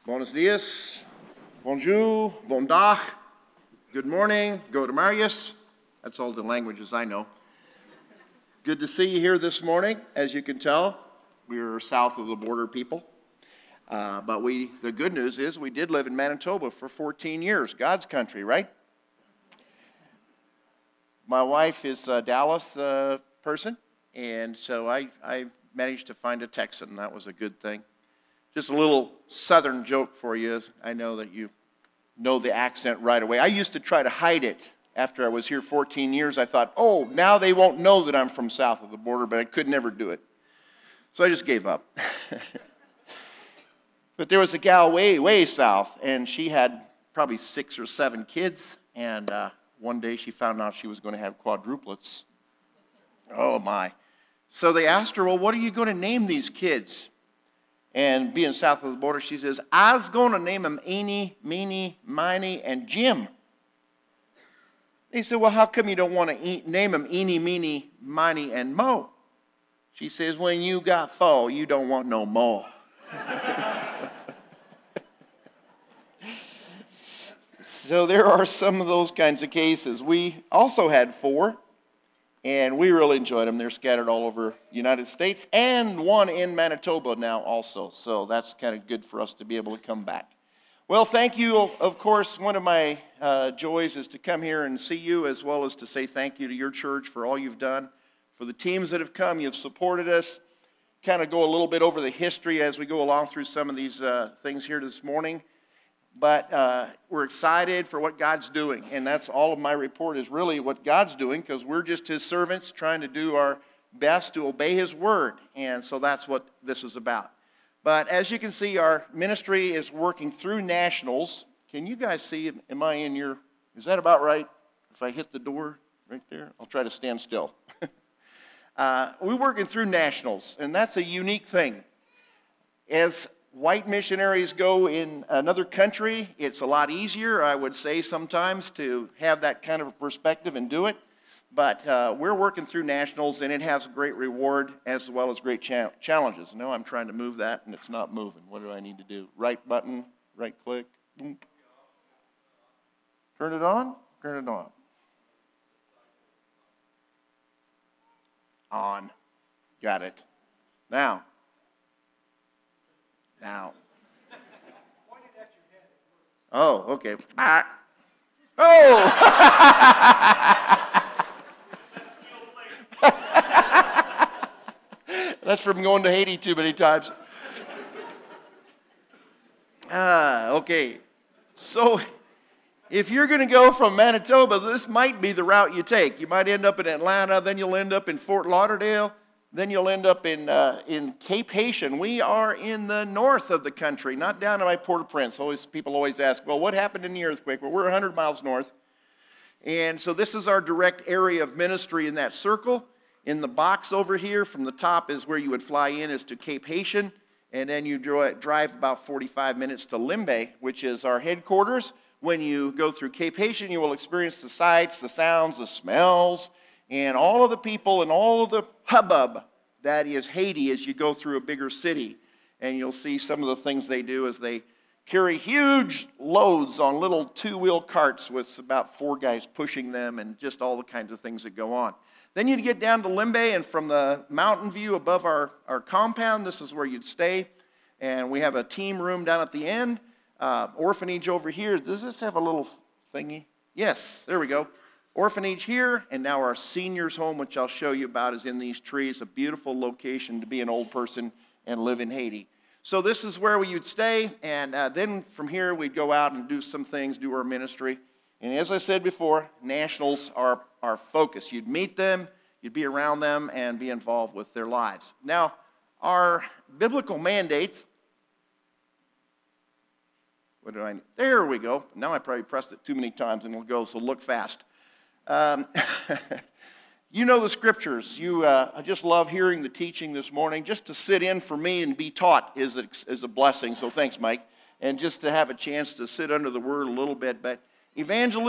Buenos dias, bonjour, bon dag, good morning, go to Marius. That's all the languages I know. Good to see you here this morning. As you can tell, we're south of the border people. But the good news is we did live in Manitoba for 14 years, God's country, right? My wife is a Dallas person, and so I managed to find a Texan. That was a good thing. Just a little southern joke for you. I know that you know the accent right away. I used to try to hide it. After I was here 14 years, I thought, oh, now they won't know that I'm from south of the border, but I could never do it. So I just gave up. But there was a gal way south, and she had probably 6 or 7 kids, and one day she found out she was going to have quadruplets. Oh, my. So they asked her, well, what are you going to name these kids? And being south of the border, she says, I was going to name them Eenie, Meenie, Miney, and Jim. They said, well, how come you don't want to name them Eenie, Meenie, Miney, and Mo? She says, when you got foe, you don't want no more. So there are some of those kinds of cases. We also had 4. And we really enjoyed them. They're scattered all over the United States and one in Manitoba now also. So that's kind of good for us to be able to come back. Well, thank you. Of course, one of my joys is to come here and see you, as well as to say thank you to your church for all you've done. For the teams that have come, you've supported us. Kind of go a little bit over the history as we go along through some of these things here this morning. But we're excited for what God's doing. And that's all of my report is really what God's doing, because we're just His servants trying to do our best to obey His word. And so that's what this is about. But as you can see, our ministry is working through nationals. Can you guys see, am I in your, is that about right? If I hit the door right there, I'll try to stand still. We're working through nationals, and that's a unique thing. As white missionaries go in another country, it's a lot easier, I would say, sometimes to have that kind of a perspective and do it. But we're working through nationals, and it has great reward as well as great challenges. No, I'm trying to move that, and it's not moving. What do I need to do? Right button, right click. Boom. Turn it on? Turn it on. On. Got it. Now. Oh, okay. Oh! That's from going to Haiti too many times. Okay. So, if you're going to go from Manitoba, this might be the route you take. You might end up in Atlanta, then you'll end up in Fort Lauderdale. Then you'll end up in Cape Haitian. We are in the north of the country, not down by Port-au-Prince. People always ask, well, what happened in the earthquake? Well, we're 100 miles north. And so this is our direct area of ministry in that circle. In the box over here from the top is where you would fly in, is to Cape Haitian. And then you drive about 45 minutes to Limbe, which is our headquarters. When you go through Cape Haitian, you will experience the sights, the sounds, the smells, and all of the people and all of the hubbub that is Haiti as you go through a bigger city. And you'll see some of the things they do as they carry huge loads on little 2-wheel carts with about 4 guys pushing them, and just all the kinds of things that go on. Then you'd get down to Limbe, and from the mountain view above our compound, this is where you'd stay. And we have a team room down at the end. Orphanage over here. Does this have a little thingy? Yes, there we go. Orphanage here, and now our seniors home, which I'll show you about, is in these trees. A beautiful location to be an old person and live in Haiti. So this is where you'd stay, and then from here we'd go out and do some things, do our ministry. And as I said before, nationals are our focus. You'd meet them, you'd be around them, and be involved with their lives. Now, our biblical mandates. There we go. Now I probably pressed it too many times and it'll go, so look fast. You know the scriptures. I just love hearing the teaching this morning. Just to sit in for me and be taught is a blessing, so thanks, Mike. And just to have a chance to sit under the word a little bit. But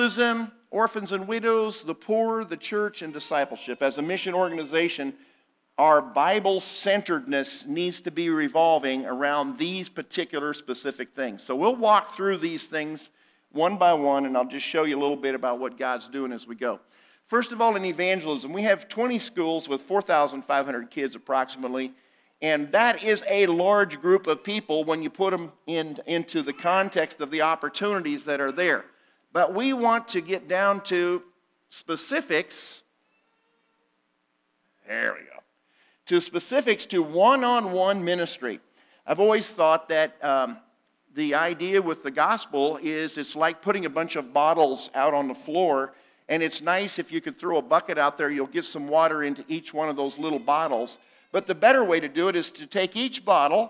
evangelism, orphans and widows, the poor, the church, and discipleship. As a mission organization, our Bible-centeredness needs to be revolving around these particular specific things. So we'll walk through these things one by one, and I'll just show you a little bit about what God's doing as we go. First of all, in evangelism, we have 20 schools with 4,500 kids approximately, and that is a large group of people when you put them into the context of the opportunities that are there. But we want to get down to specifics. There we go. To specifics to one-on-one ministry. I've always thought that the idea with the gospel is it's like putting a bunch of bottles out on the floor, and it's nice if you could throw a bucket out there, you'll get some water into each one of those little bottles. But the better way to do it is to take each bottle,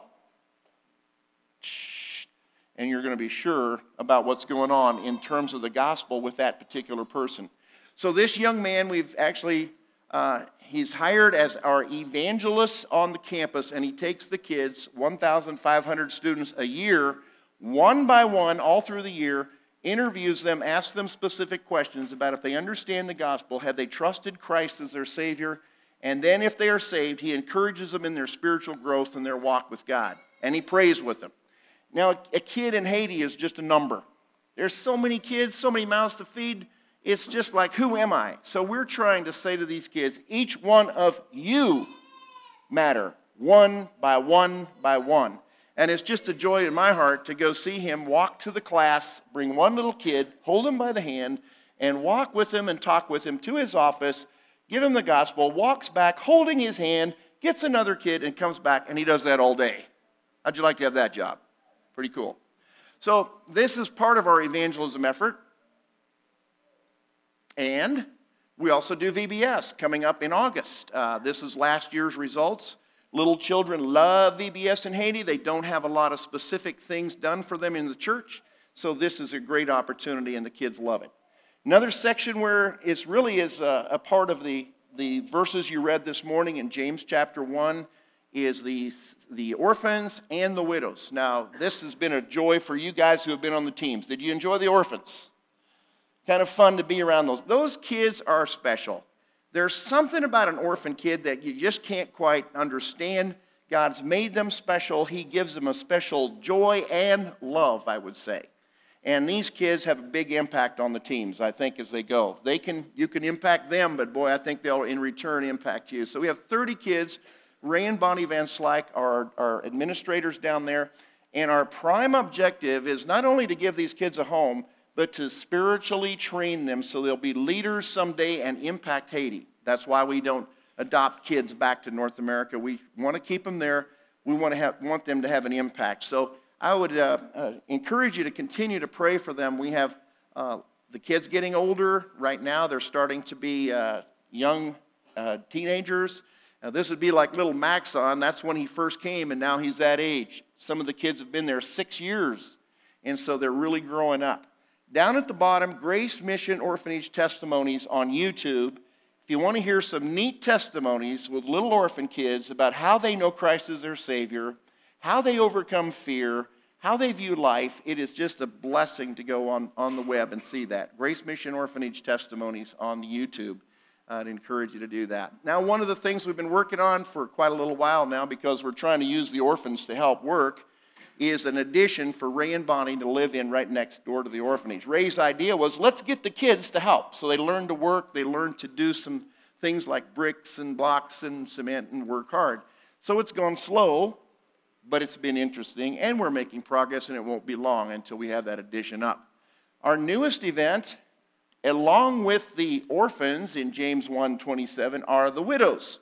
and you're going to be sure about what's going on in terms of the gospel with that particular person. So this young man, we've actually... he's hired as our evangelist on the campus, and he takes the kids, 1,500 students a year, one by one, all through the year, interviews them, asks them specific questions about if they understand the gospel, have they trusted Christ as their Savior, and then if they are saved, he encourages them in their spiritual growth and their walk with God, and he prays with them. Now, a kid in Haiti is just a number. There's so many kids, so many mouths to feed. It's just like, who am I? So we're trying to say to these kids, each one of you matter, one by one by one. And it's just a joy in my heart to go see him walk to the class, bring one little kid, hold him by the hand, and walk with him and talk with him to his office, give him the gospel, walks back, holding his hand, gets another kid, and comes back, and he does that all day. How'd you like to have that job? Pretty cool. So this is part of our evangelism effort. And we also do VBS coming up in August. This is last year's results. Little children love VBS in Haiti. They don't have a lot of specific things done for them in the church. So this is a great opportunity, and the kids love it. Another section where it really is a part of the verses you read this morning in James chapter 1 is the orphans and the widows. Now, this has been a joy for you guys who have been on the teams. Did you enjoy the orphans? Kind of fun to be around those. Those kids are special. There's something about an orphan kid that you just can't quite understand. God's made them special. He gives them a special joy and love, I would say. And these kids have a big impact on the teams, I think, as they go. You can impact them, but boy, I think they'll in return impact you. So we have 30 kids. Ray and Bonnie Van Slyke are our administrators down there. And our prime objective is not only to give these kids a home, but to spiritually train them so they'll be leaders someday and impact Haiti. That's why we don't adopt kids back to North America. We want to keep them there. We want them to have an impact. So I would encourage you to continue to pray for them. We have the kids getting older. Right now they're starting to be young teenagers. Now, this would be like little Maxon. That's when he first came, and now he's that age. Some of the kids have been there 6 years, and so they're really growing up. Down at the bottom, Grace Mission Orphanage Testimonies on YouTube. If you want to hear some neat testimonies with little orphan kids about how they know Christ as their Savior, how they overcome fear, how they view life, it is just a blessing to go on the web and see that. Grace Mission Orphanage Testimonies on YouTube. I'd encourage you to do that. Now, one of the things we've been working on for quite a little while now, because we're trying to use the orphans to help work, is an addition for Ray and Bonnie to live in right next door to the orphanage. Ray's idea was, let's get the kids to help. So they learn to work, they learn to do some things like bricks and blocks and cement and work hard. So it's gone slow, but it's been interesting, and we're making progress, and it won't be long until we have that addition up. Our newest event, along with the orphans in James 1:27, are the widows.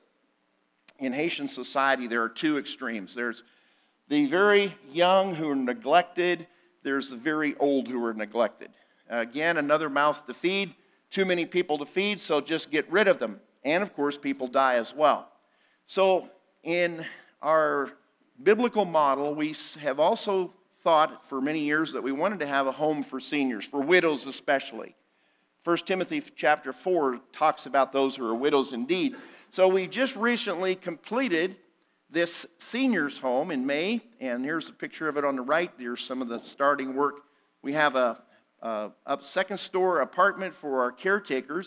In Haitian society, there are two extremes. There's the very young who are neglected. There's the very old who are neglected. Again, another mouth to feed. Too many people to feed, so just get rid of them. And, of course, people die as well. So in our biblical model, we have also thought for many years that we wanted to have a home for seniors, for widows especially. 1 Timothy chapter 4 talks about those who are widows indeed. So we just recently completed this seniors home in May, and here's a picture of it on the right. Here's some of the starting work. We have a second-story apartment for our caretakers,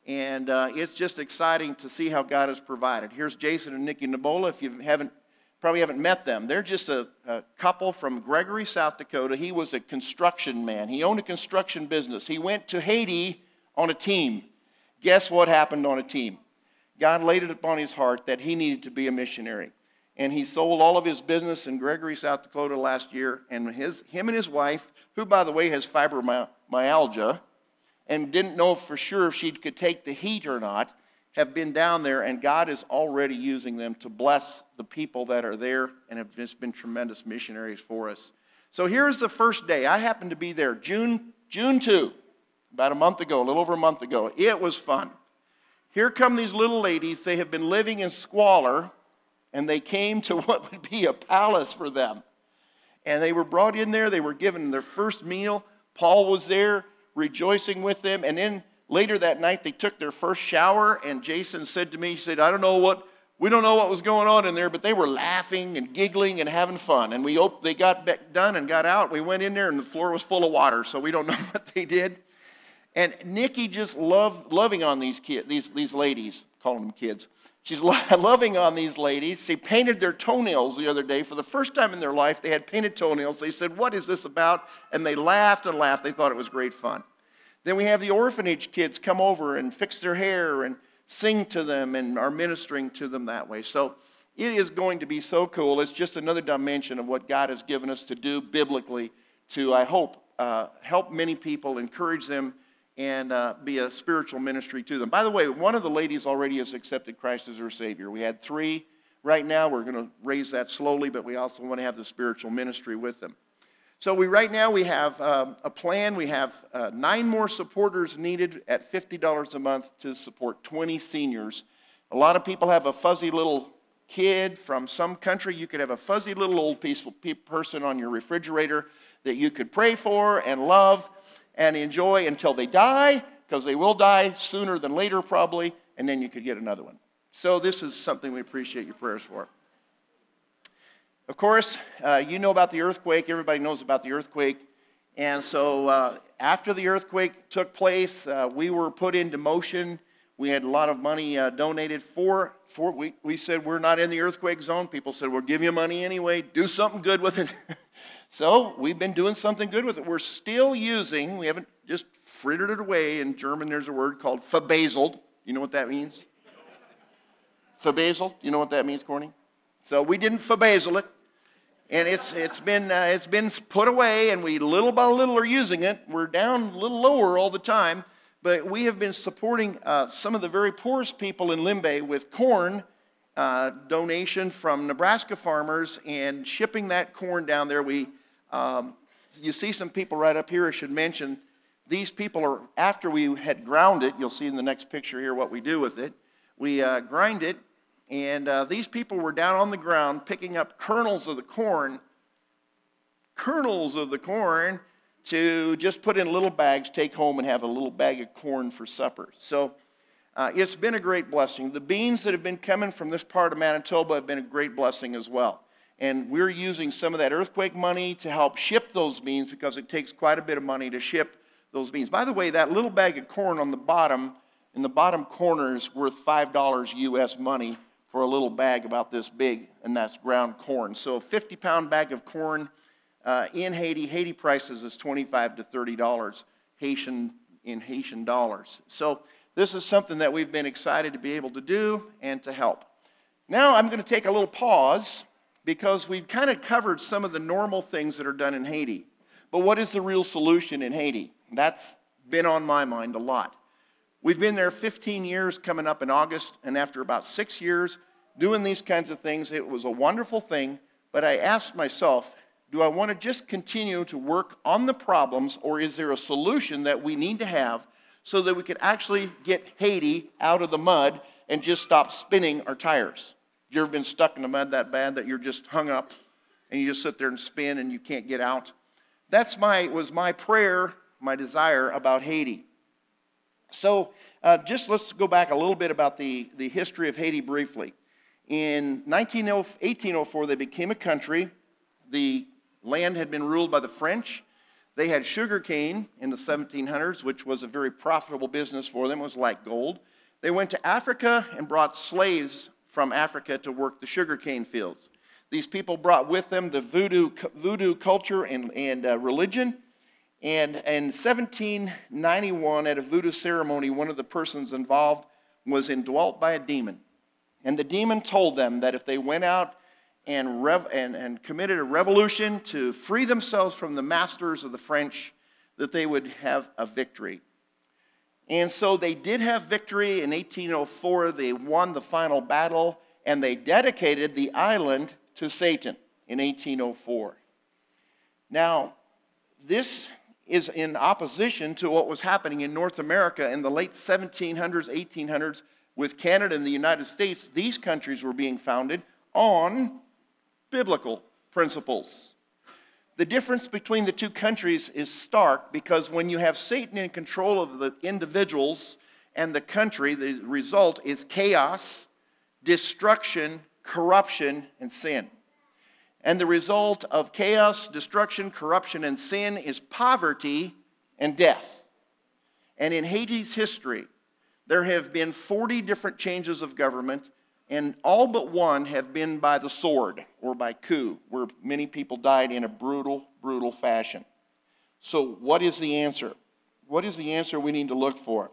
And it's just exciting to see how God has provided. Here's Jason and Nikki Nabola. If you probably haven't met them, they're just a couple from Gregory, South Dakota. He was a construction man. He owned a construction business. He went to Haiti on a team. Guess what happened on a team? God laid it upon his heart that he needed to be a missionary. And he sold all of his business in Gregory, South Dakota last year. And him and his wife, who, by the way, has fibromyalgia, and didn't know for sure if she could take the heat or not, have been down there, and God is already using them to bless the people that are there and have just been tremendous missionaries for us. So here's the first day. I happened to be there June 2, about a month ago, a little over a month ago. It was fun. Here come these little ladies. They have been living in squalor, and they came to what would be a palace for them. And they were brought in there. They were given their first meal. Paul was there, rejoicing with them. And then later that night, they took their first shower, and Jason said to me, he said, we don't know what was going on in there, but they were laughing and giggling and having fun. And they got back done and got out. We went in there, and the floor was full of water, so we don't know what they did. And Nikki just loving on these kids, these ladies, calling them kids. She's loving on these ladies. She painted their toenails the other day. For the first time in their life, they had painted toenails. They said, "What is this about?" And they laughed and laughed. They thought it was great fun. Then we have the orphanage kids come over and fix their hair and sing to them and are ministering to them that way. So it is going to be so cool. It's just another dimension of what God has given us to do biblically to, I hope, help many people, encourage them, and be a spiritual ministry to them. By the way, one of the ladies already has accepted Christ as her Savior. We had 3. Right now, we're going to raise that slowly, but we also want to have the spiritual ministry with them. So right now we have a plan. We have 9 more supporters needed at $50 a month to support 20 seniors. A lot of people have a fuzzy little kid from some country. You could have a fuzzy little old peaceful person on your refrigerator that you could pray for and love and enjoy until they die, because they will die sooner than later probably, and then you could get another one. So this is something we appreciate your prayers for. Of course, you know about the earthquake. Everybody knows about the earthquake. And so after the earthquake took place, we were put into motion. We had a lot of money donated we said we're not in the earthquake zone. People said, we'll give you money anyway. Do something good with it. So we've been doing something good with it. We're still using, we haven't just frittered it away. In German, there's a word called verbaselt. You know what that means? Verbaselt? You know what that means, Corny? So we didn't verbaselt it. And it's been put away, and we little by little are using it. We're down a little lower all the time. But we have been supporting some of the very poorest people in Limbe with corn donation from Nebraska farmers and shipping that corn down there. You see some people right up here. I should mention, these people are, after we had ground it, you'll see in the next picture here what we do with it. We grind it, and these people were down on the ground picking up kernels of the corn to just put in little bags, take home, and have a little bag of corn for supper. So it's been a great blessing. The beans that have been coming from this part of Manitoba have been a great blessing as well. And we're using some of that earthquake money to help ship those beans, because it takes quite a bit of money to ship those beans. By the way, that little bag of corn on the bottom, in the bottom corner, is worth $5 US money for a little bag about this big, and that's ground corn. So a 50-pound bag of corn in Haiti prices is $25 to $30 Haitian dollars. So this is something that we've been excited to be able to do and to help. Now I'm going to take a little pause, because we've kind of covered some of the normal things that are done in Haiti. But what is the real solution in Haiti? That's been on my mind a lot. We've been there 15 years coming up in August, and after about 6 years doing these kinds of things, it was a wonderful thing. But I asked myself, do I want to just continue to work on the problems, or is there a solution that we need to have so that we could actually get Haiti out of the mud and just stop spinning our tires? Have you ever been stuck in the mud that bad that you're just hung up and you just sit there and spin and you can't get out? That was my prayer, my desire about Haiti. So let's go back a little bit about the history of Haiti briefly. In 1804, they became a country. The land had been ruled by the French. They had sugar cane in the 1700s, which was a very profitable business for them. It was like gold. They went to Africa and brought slaves from Africa to work the sugar cane fields. These people brought with them the voodoo culture and religion. And in 1791, at a voodoo ceremony, one of the persons involved was indwelt by a demon. And the demon told them that if they went out and committed a revolution to free themselves from the masters of the French, that they would have a victory. And so they did have victory. In 1804, they won the final battle, and they dedicated the island to Satan in 1804. Now, this is in opposition to what was happening in North America in the late 1700s, 1800s, with Canada and the United States. These countries were being founded on biblical principles. The difference between the two countries is stark, because when you have Satan in control of the individuals and the country, the result is chaos, destruction, corruption, and sin. And the result of chaos, destruction, corruption, and sin is poverty and death. And in Haiti's history, there have been 40 different changes of government, and all but one have been by the sword or by coup, where many people died in a brutal, brutal fashion. So what is the answer? What is the answer we need to look for?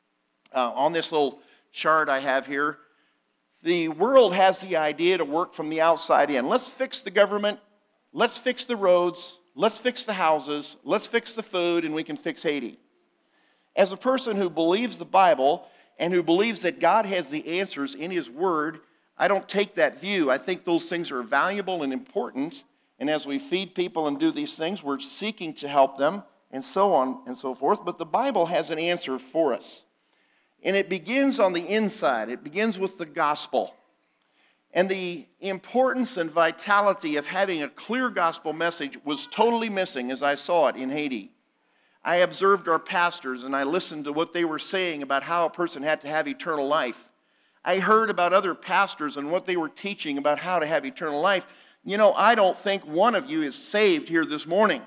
On this little chart I have here, the world has the idea to work from the outside in. Let's fix the government, let's fix the roads, let's fix the houses, let's fix the food, and we can fix Haiti. As a person who believes the Bible and who believes that God has the answers in His Word, I don't take that view. I think those things are valuable and important, and as we feed people and do these things, we're seeking to help them, and so on and so forth. But the Bible has an answer for us. And it begins on the inside. It begins with the gospel. And the importance and vitality of having a clear gospel message was totally missing as I saw it in Haiti. I observed our pastors and I listened to what they were saying about how a person had to have eternal life. I heard about other pastors and what they were teaching about how to have eternal life. You know, I don't think one of you is saved here this morning.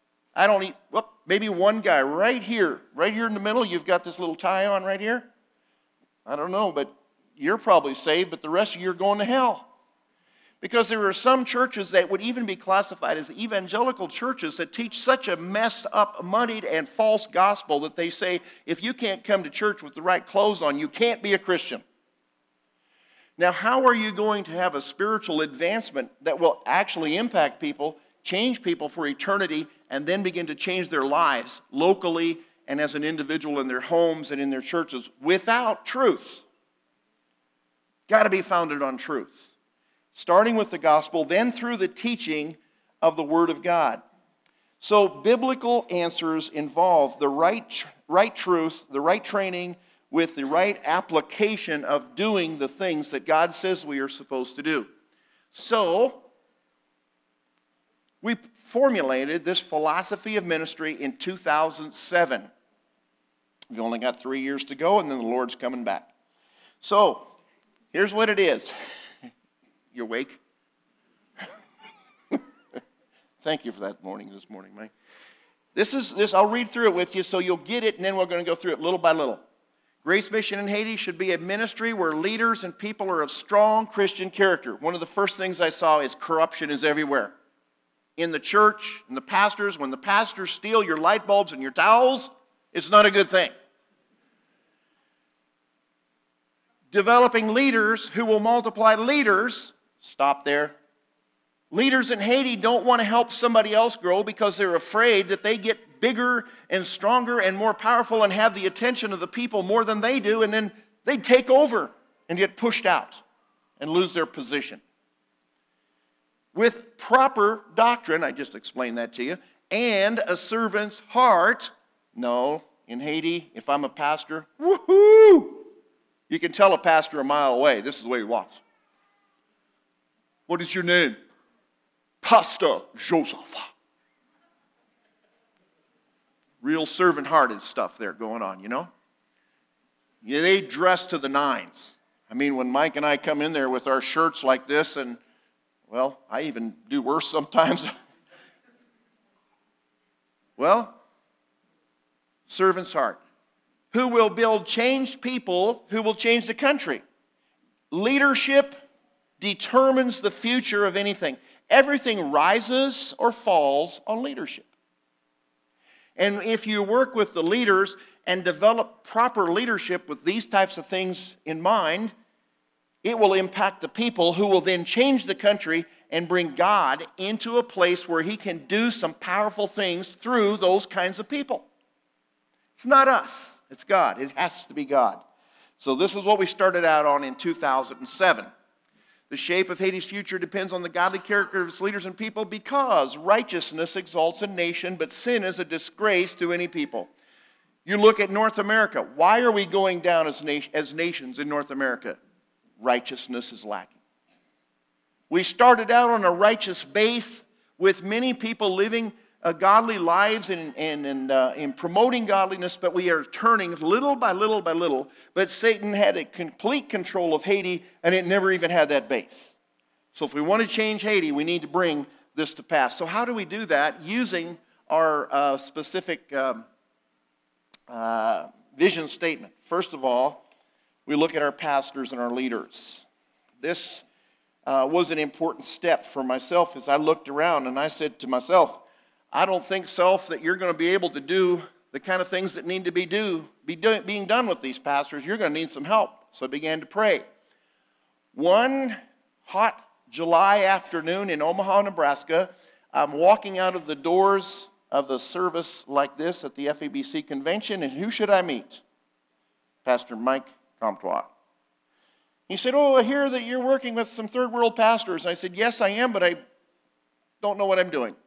Maybe one guy right here in the middle. You've got this little tie on right here. I don't know, but you're probably saved, but the rest of you are going to hell. Because there are some churches that would even be classified as evangelical churches that teach such a messed up, muddied, and false gospel that they say, if you can't come to church with the right clothes on, you can't be a Christian. Now, how are you going to have a spiritual advancement that will actually impact people, change people for eternity, and then begin to change their lives locally and as an individual in their homes and in their churches without truth? Got to be founded on truth. Starting with the gospel, then through the teaching of the Word of God. So biblical answers involve the right truth, the right training, with the right application of doing the things that God says we are supposed to do. So, we formulated this philosophy of ministry in 2007. We've only got 3 years to go, and then the Lord's coming back. So, here's what it is. You awake? Thank you for that this morning, Mike. I'll read through it with you so you'll get it, and then we're going to go through it little by little. Grace Mission in Haiti should be a ministry where leaders and people are of strong Christian character. One of the first things I saw is corruption is everywhere. In the church, in the pastors, when the pastors steal your light bulbs and your towels, it's not a good thing. Developing leaders who will multiply leaders. Stop there. Leaders in Haiti don't want to help somebody else grow because they're afraid that they get bigger and stronger and more powerful and have the attention of the people more than they do, and then they take over and get pushed out and lose their position. With proper doctrine, I just explained that to you, and a servant's heart. No, in Haiti, if I'm a pastor, woohoo! You can tell a pastor a mile away. This is the way he walks. What is your name? Pastor Joseph. Real servant-hearted stuff there going on, you know? Yeah, they dress to the nines. I mean, when Mike and I come in there with our shirts like this, and, well, I even do worse sometimes. Well, servant's heart. Who will build changed people who will change the country? Leadership determines the future of anything. Everything rises or falls on leadership. And if you work with the leaders and develop proper leadership with these types of things in mind, it will impact the people who will then change the country and bring God into a place where He can do some powerful things through those kinds of people. It's not us, it's God. It has to be God. So this is what we started out on in 2007. The shape of Haiti's future depends on the godly character of its leaders and people, because righteousness exalts a nation, but sin is a disgrace to any people. You look at North America. Why are we going down as nations in North America? Righteousness is lacking. We started out on a righteous base with many people living godly lives and promoting godliness, but we are turning little by little by little. But Satan had a complete control of Haiti, and it never even had that base. So if we want to change Haiti, we need to bring this to pass. So how do we do that? Using our specific vision statement. First of all, we look at our pastors and our leaders. This was an important step for myself as I looked around, and I said to myself, I don't think, self, that you're going to be able to do the kind of things that need to be being done with these pastors. You're going to need some help. So I began to pray. One hot July afternoon in Omaha, Nebraska, I'm walking out of the doors of the service like this at the FEBC convention, and who should I meet? Pastor Mike Comtois. He said, I hear that you're working with some third world pastors. And I said, yes, I am, but I don't know what I'm doing.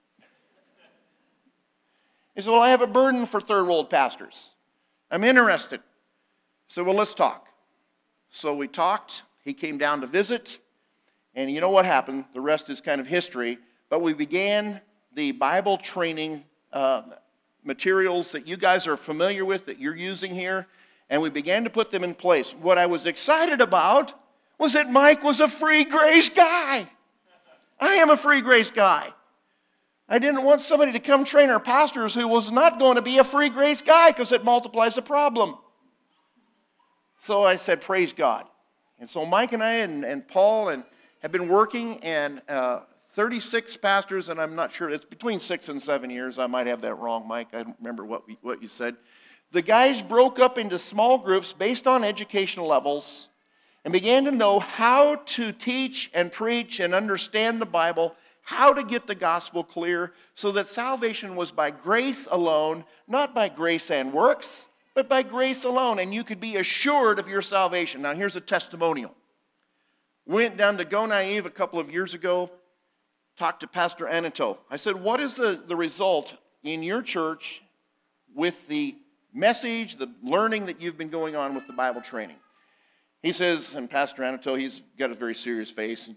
He said, I have a burden for third world pastors. I'm interested. So, let's talk. So we talked. He came down to visit. And you know what happened? The rest is kind of history. But we began the Bible training materials that you guys are familiar with, that you're using here. And we began to put them in place. What I was excited about was that Mike was a free grace guy. I am a free grace guy. I didn't want somebody to come train our pastors who was not going to be a free grace guy, because it multiplies the problem. So I said, praise God. And so Mike and I and Paul have been working, and 36 pastors, and I'm not sure, it's between 6 and 7 years. I might have that wrong, Mike. I don't remember what you said. The guys broke up into small groups based on educational levels and began to know how to teach and preach and understand the Bible, how to get the gospel clear, so that salvation was by grace alone, not by grace and works, but by grace alone, and you could be assured of your salvation. Now, here's a testimonial. Went down to Go Naive a couple of years ago, talked to Pastor Anatol. I said, what is the result in your church with the message, the learning that you've been going on with the Bible training? He says, and Pastor Anatol, he's got a very serious face.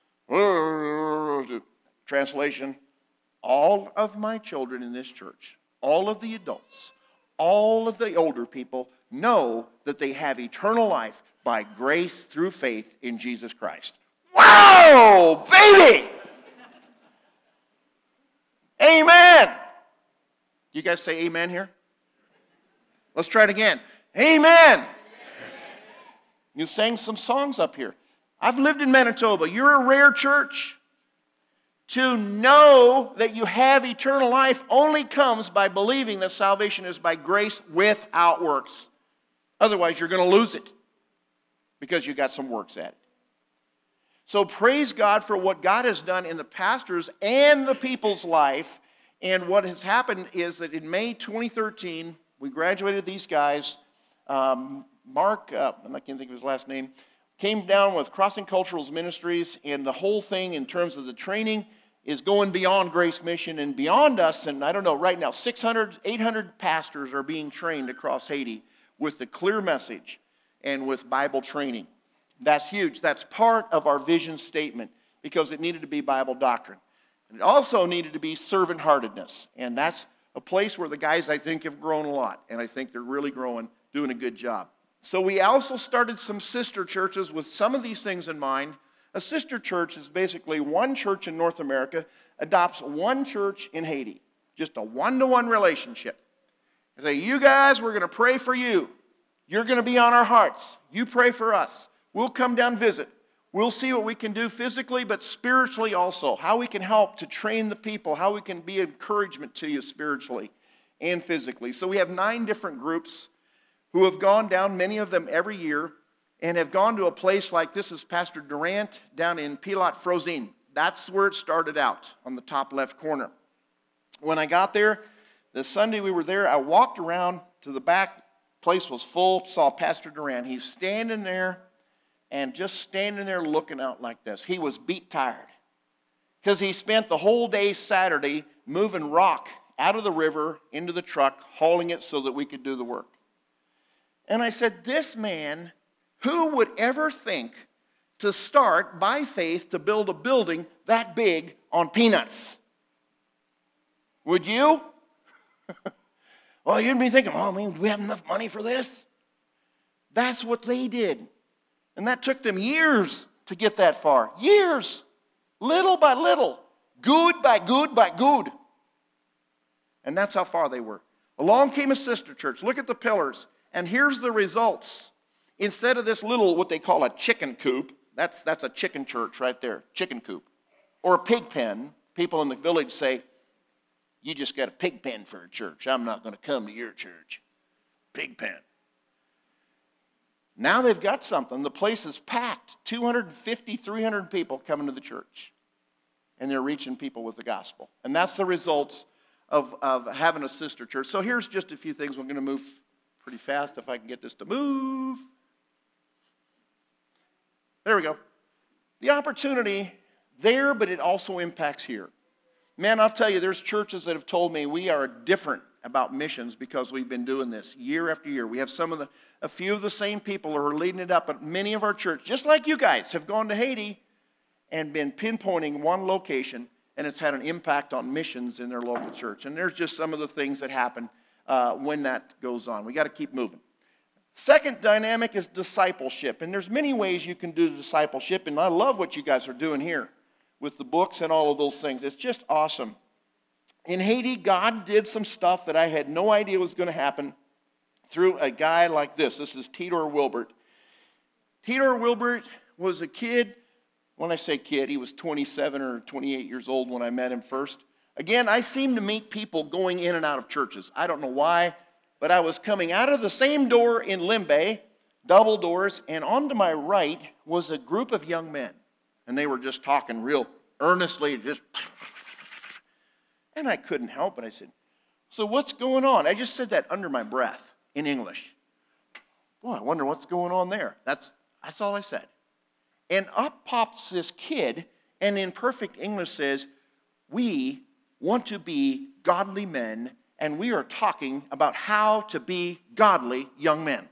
Translation, all of my children in this church, all of the adults, all of the older people know that they have eternal life by grace through faith in Jesus Christ. Wow, baby! Amen! You guys say amen here? Let's try it again. Amen! You sang some songs up here. I've lived in Manitoba. You're a rare church. To know that you have eternal life only comes by believing that salvation is by grace without works. Otherwise, you're going to lose it because you got some works at it. So praise God for what God has done in the pastor's and the people's life. And what has happened is that in May 2013, we graduated these guys. Mark, I can't think of his last name, came down with Crossing Culturals Ministries, and the whole thing in terms of the training is going beyond Grace Mission and beyond us. And I don't know, right now, 600, 800 pastors are being trained across Haiti with the clear message and with Bible training. That's huge. That's part of our vision statement, because it needed to be Bible doctrine. And it also needed to be servant-heartedness. And that's a place where the guys, I think, have grown a lot. And I think they're really growing, doing a good job. So we also started some sister churches with some of these things in mind. A sister church is basically one church in North America adopts one church in Haiti. just a one-to-one relationship. I say, you guys, we're going to pray for you. You're going to be on our hearts. You pray for us. We'll come down visit. We'll see what we can do physically, but spiritually also. How we can help to train the people. How we can be encouragement to you spiritually and physically. So we have 9 different groups who have gone down, many of them every year, and have gone to a place like this is Pastor Durant down in Pilat Frozin. That's where it started out, on the top left corner. When I got there, the Sunday we were there, I walked around to the back. Place was full, saw Pastor Durant. He's standing there and just standing there looking out like this. He was beat tired because he spent the whole day Saturday moving rock out of the river into the truck, hauling it so that we could do the work. And I said, this man, who would ever think to start by faith to build a building that big on peanuts? Would you? Well, you'd be thinking, oh, do we have enough money for this? That's what they did. And that took them years to get that far. Years. Little by little. Good by good by good. And that's how far they were. Along came a sister church. Look at the pillars. And here's the results. Instead of this little, what they call a chicken coop, that's a chicken church right there, chicken coop. Or a pig pen. People in the village say, you just got a pig pen for a church. I'm not going to come to your church. Pig pen. Now they've got something. The place is packed. 250, 300 people coming to the church. And they're reaching people with the gospel. And that's the results of having a sister church. So here's just a few things. We're going to move pretty fast if I can get this to move. There we go. The opportunity there, but it also impacts here. Man, I'll tell you, there's churches that have told me we are different about missions because we've been doing this year after year. We have a few of the same people who are leading it up, but many of our church, just like you guys, have gone to Haiti and been pinpointing one location, and it's had an impact on missions in their local church. And there's just some of the things that happen when that goes on. We got to keep moving. Second dynamic is discipleship, and there's many ways you can do discipleship, and I love what you guys are doing here with the books and all of those things. It's just awesome. In Haiti, God did some stuff that I had no idea was going to happen through a guy like this. This is Tidor Wilbert. Tidor Wilbert was a kid. When I say kid, he was 27 or 28 years old when I met him first. Again, I seem to meet people going in and out of churches. I don't know why, but I was coming out of the same door in Limbe, double doors, and on to my right was a group of young men. And they were just talking real earnestly, and I couldn't help it. I said, so what's going on? I just said that under my breath in English. Boy, I wonder what's going on there. That's all I said. And up pops this kid, and in perfect English says, we want to be godly men, and we are talking about how to be godly young men.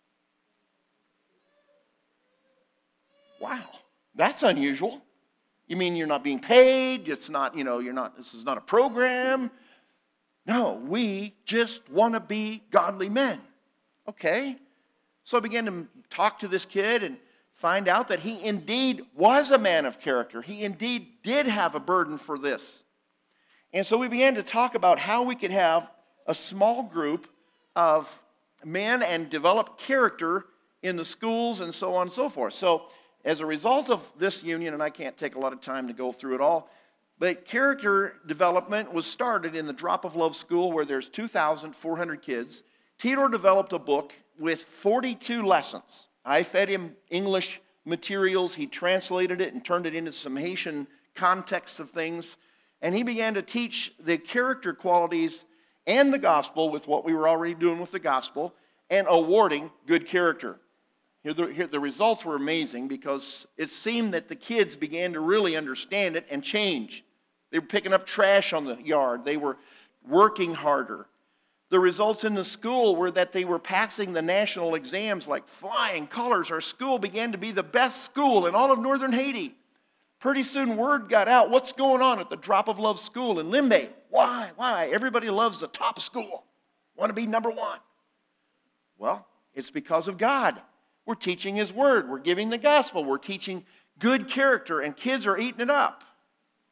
Wow. That's unusual. You mean you're not being paid? It's not, this is not a program. No, we just want to be godly men. Okay. So I began to talk to this kid and find out that he indeed was a man of character. He indeed did have a burden for this. And so we began to talk about how we could have a small group of men and develop character in the schools and so on and so forth. So as a result of this union, and I can't take a lot of time to go through it all, but character development was started in the Drop of Love School where there's 2,400 kids. Tidor developed a book with 42 lessons. I fed him English materials. He translated it and turned it into some Haitian context of things. And he began to teach the character qualities and the gospel with what we were already doing with the gospel and awarding good character. The results were amazing because it seemed that the kids began to really understand it and change. They were picking up trash on the yard. They were working harder. The results in the school were that they were passing the national exams like flying colors. Our school began to be the best school in all of northern Haiti. Pretty soon word got out, what's going on at the Drop of Love School in Limbe? Why? Everybody loves the top school. Want to be number one. Well, it's because of God. We're teaching His Word. We're giving the gospel. We're teaching good character, and kids are eating it up.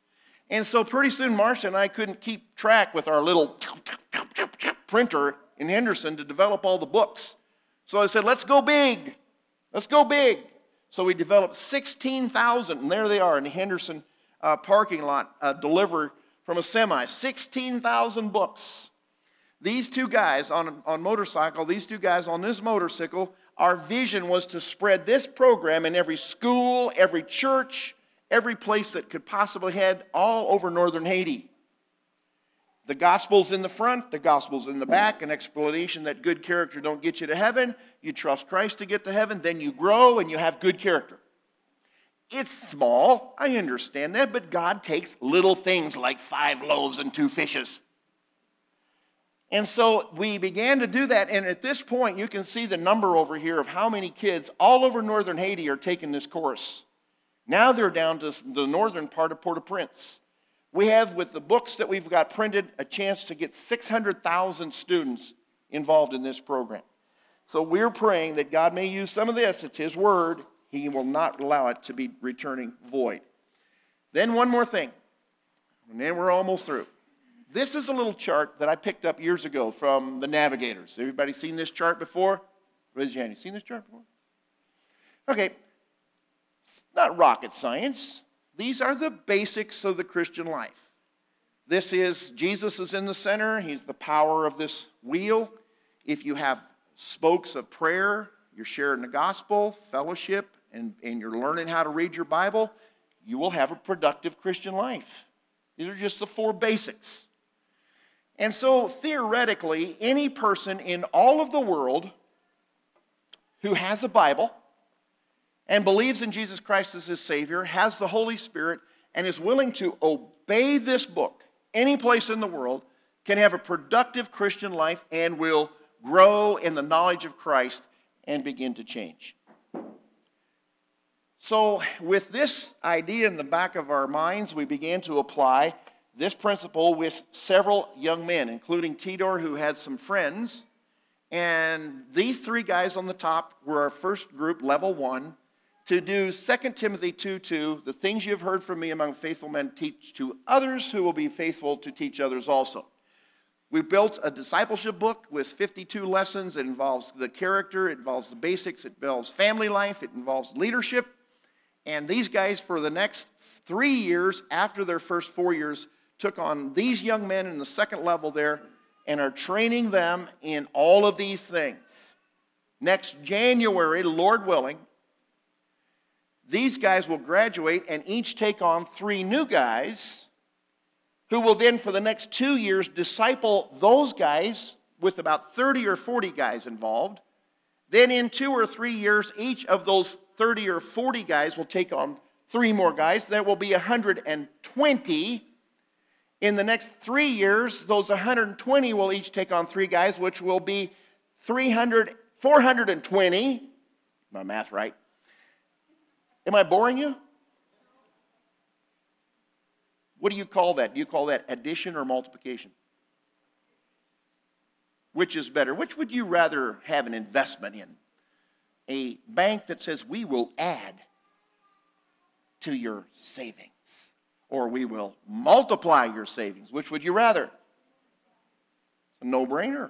And so pretty soon Marcia and I couldn't keep track with our little printer in Henderson to develop all the books. So I said, let's go big. Let's go big. So we developed 16,000, and there they are in the Henderson parking lot, delivered from a semi. 16,000 books. These two guys on motorcycle, these two guys on this motorcycle, our vision was to spread this program in every school, every church, every place that could possibly head all over northern Haiti. The gospel's in the front, the gospel's in the back, an explanation that good character don't get you to heaven. You trust Christ to get to heaven, then you grow and you have good character. It's small, I understand that, but God takes little things like 5 loaves and 2 fishes. And so we began to do that, and at this point you can see the number over here of how many kids all over northern Haiti are taking this course. Now they're down to the northern part of Port-au-Prince. We have, with the books that we've got printed, a chance to get 600,000 students involved in this program. So we're praying that God may use some of this. It's His Word. He will not allow it to be returning void. Then one more thing, and then we're almost through. This is a little chart that I picked up years ago from the Navigators. Everybody seen this chart before? Raise your hand. You seen this chart before? Okay. It's not rocket science. These are the basics of the Christian life. This is, Jesus is in the center. He's the power of this wheel. If you have spokes of prayer, you're sharing the gospel, fellowship, and you're learning how to read your Bible, you will have a productive Christian life. These are just the 4 basics. And so, theoretically, any person in all of the world who has a Bible and believes in Jesus Christ as his Savior, has the Holy Spirit, and is willing to obey this book, any place in the world, can have a productive Christian life and will grow in the knowledge of Christ and begin to change. So, with this idea in the back of our minds, we began to apply this principle with several young men, including Tidor, who had some friends. And these 3 guys on the top were our first group, level 1, to do 2 Timothy 2:2, the things you have heard from me among faithful men, teach to others who will be faithful to teach others also. We built a discipleship book with 52 lessons. It involves the character, it involves the basics, it involves family life, it involves leadership. And these guys, for the next 3 years, after their first 4 years, took on these young men in the second level there and are training them in all of these things. Next January, Lord willing, these guys will graduate and each take on 3 new guys who will then, for the next 2 years, disciple those guys with about 30 or 40 guys involved. Then in 2 or 3 years, each of those 30 or 40 guys will take on 3 more guys. There will be 120. In the next 3 years, those 120 will each take on 3 guys, which will be 420. My math right? Am I boring you? What do you call that? Do you call that addition or multiplication? Which is better? Which would you rather have an investment in? A bank that says we will add to your savings, or we will multiply your savings. Which would you rather? It's a no-brainer.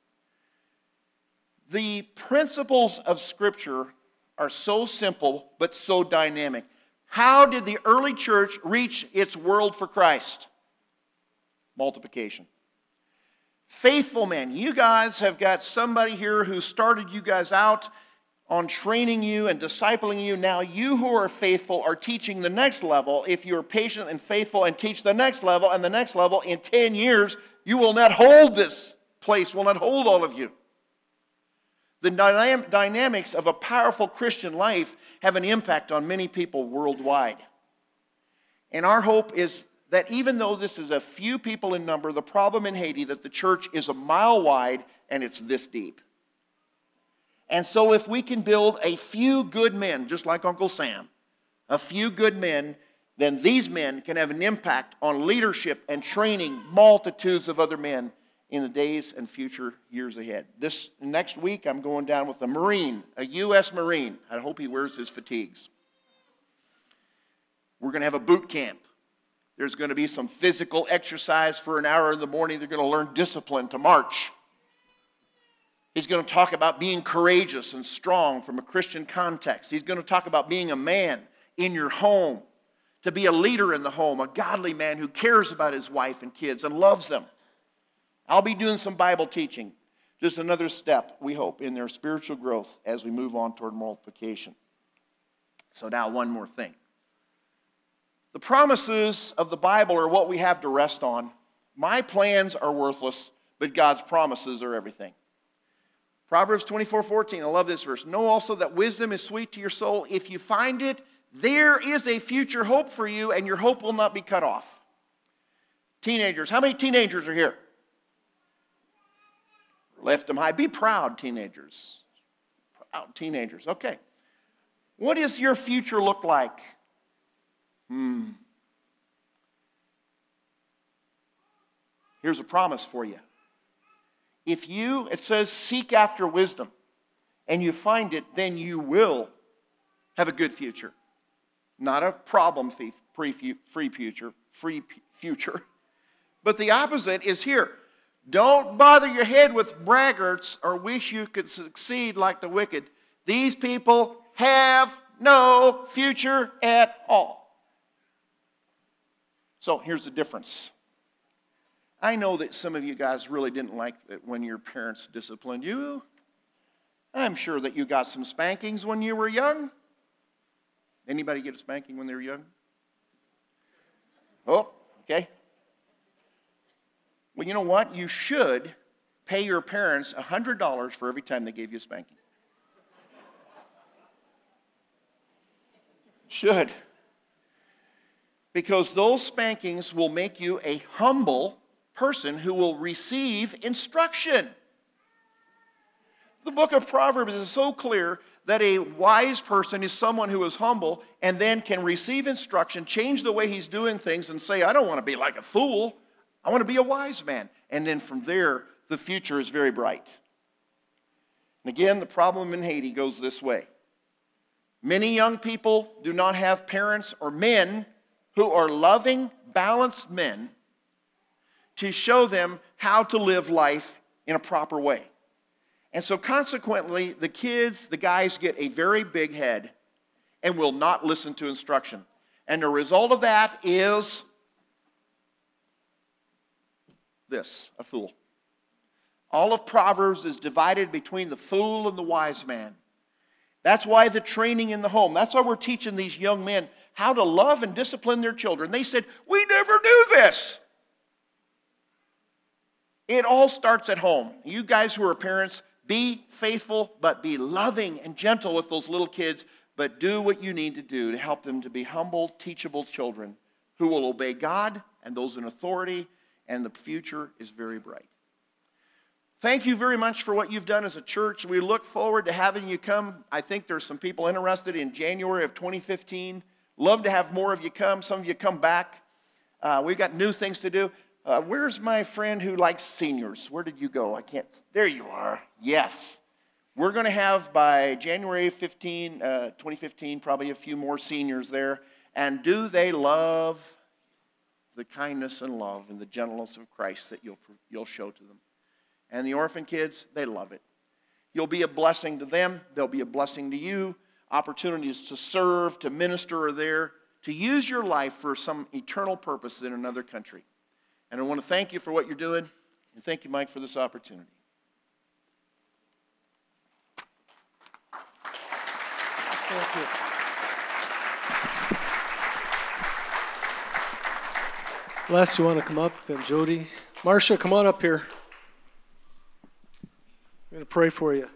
The principles of Scripture are so simple but so dynamic. How did the early church reach its world for Christ? Multiplication. Faithful men. You guys have got somebody here who started you guys out on training you and discipling you. Now you who are faithful are teaching the next level. If you are patient and faithful and teach the next level and the next level, in 10 years, you will not hold this place, will not hold all of you. The dynamics of a powerful Christian life have an impact on many people worldwide. And our hope is that even though this is a few people in number, the problem in Haiti that the church is a mile wide and it's this deep. And so if we can build a few good men, just like Uncle Sam, a few good men, then these men can have an impact on leadership and training multitudes of other men in the days and future years ahead. This next week, I'm going down with a Marine, a U.S. Marine. I hope he wears his fatigues. We're going to have a boot camp. There's going to be some physical exercise for an hour in the morning. They're going to learn discipline to march. He's going to talk about being courageous and strong from a Christian context. He's going to talk about being a man in your home, to be a leader in the home, a godly man who cares about his wife and kids and loves them. I'll be doing some Bible teaching. Just another step, we hope, in their spiritual growth as we move on toward multiplication. So now one more thing. The promises of the Bible are what we have to rest on. My plans are worthless, but God's promises are everything. Proverbs 24:14, I love this verse. Know also that wisdom is sweet to your soul. If you find it, there is a future hope for you, and your hope will not be cut off. Teenagers, how many teenagers are here? Lift them high. Be proud, teenagers. Proud teenagers. Okay. What does your future look like? Here's a promise for you. If you, it says, seek after wisdom, and you find it, then you will have a good future. Not a problem-free future. But the opposite is here. Don't bother your head with braggarts or wish you could succeed like the wicked. These people have no future at all. So here's the difference. I know that some of you guys really didn't like it when your parents disciplined you. I'm sure that you got some spankings when you were young. Anybody get a spanking when they were young? Oh, okay. Well, you know what? You should pay your parents $100 for every time they gave you a spanking. Should. Because those spankings will make you a humble person who will receive instruction. The book of Proverbs is so clear that a wise person is someone who is humble and then can receive instruction, change the way he's doing things, and say, I don't want to be like a fool. I want to be a wise man. And then from there, the future is very bright. And again, the problem in Haiti goes this way. Many young people do not have parents or men who are loving, balanced men to show them how to live life in a proper way. And so consequently, the kids, the guys get a very big head and will not listen to instruction. And the result of that is this, a fool. All of Proverbs is divided between the fool and the wise man. That's why the training in the home, that's why we're teaching these young men how to love and discipline their children. They said, we never knew this. It all starts at home. You guys who are parents, be faithful, but be loving and gentle with those little kids, but do what you need to do to help them to be humble, teachable children who will obey God and those in authority, and the future is very bright. Thank you very much for what you've done as a church. We look forward to having you come. I think there's some people interested in January of 2015. Love to have more of you come. Some of you come back. We've got new things to do. Where's my friend who likes seniors? Where did you go? I can't. There you are. Yes. We're going to have by January 2015, probably a few more seniors there. And do they love the kindness and love and the gentleness of Christ that you'll show to them? And the orphan kids, they love it. You'll be a blessing to them. They'll be a blessing to you. Opportunities to serve, to minister are there, to use your life for some eternal purpose in another country. And I want to thank you for what you're doing, and thank you, Mike, for this opportunity. Les, you want to come up? And Jody? Marcia, come on up here. I'm going to pray for you.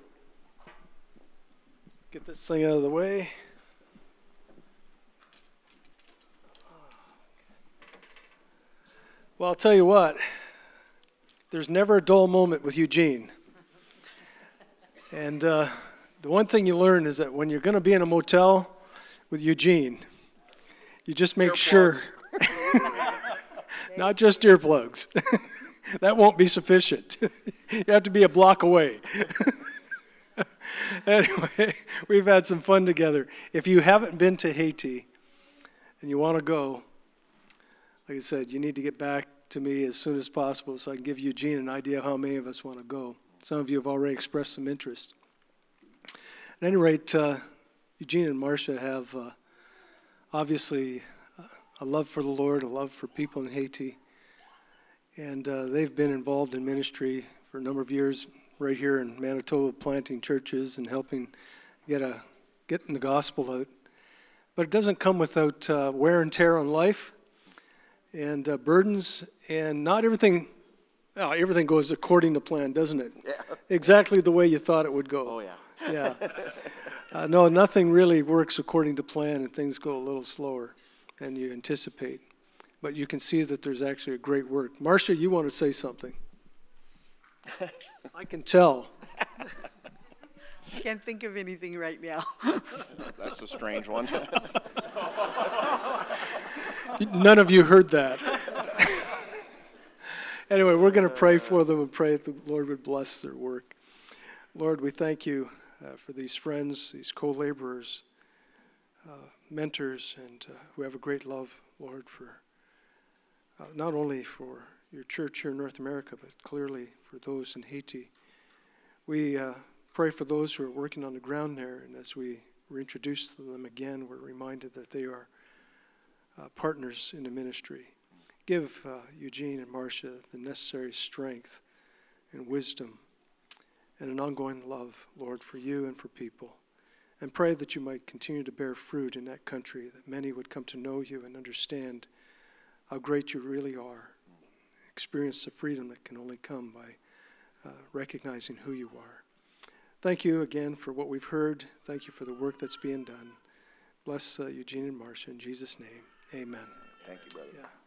Get this thing out of the way. Well, I'll tell you what. There's never a dull moment with Eugene. And the one thing you learn is that when you're going to be in a motel with Eugene, you just make sure, not just earplugs. That won't be sufficient. You have to be a block away. Anyway, we've had some fun together. If you haven't been to Haiti and you want to go, like I said, you need to get back to me as soon as possible so I can give Eugene an idea how many of us want to go. Some of you have already expressed some interest. At any rate, Eugene and Marcia have obviously a love for the Lord, a love for people in Haiti, and they've been involved in ministry for a number of years right here in Manitoba, planting churches and helping getting the gospel out. But it doesn't come without wear and tear on life and burdens, and not everything goes according to plan, doesn't it? Yeah. Exactly the way you thought it would go. Oh, yeah. Yeah. No, nothing really works according to plan, and things go a little slower than you anticipate. But you can see that there's actually a great work. Marcia, you want to say something? I can tell. I can't think of anything right now. That's a strange one. None of you heard that. Anyway, we're going to pray for them and pray that the Lord would bless their work. Lord, we thank you for these friends, these co-laborers, mentors, and who have a great love, Lord, for not only for your church here in North America, but clearly for those in Haiti. We pray for those who are working on the ground there, and as we reintroduce them again, we're reminded that they are partners in the ministry. Give Eugene and Marcia the necessary strength and wisdom and an ongoing love, Lord, for you and for people. And pray that you might continue to bear fruit in that country, that many would come to know you and understand how great you really are. Experience the freedom that can only come by recognizing who you are. Thank you again for what we've heard. Thank you for the work that's being done. Bless Eugene and Marcia in Jesus' name. Amen. Thank you, brother. Yeah.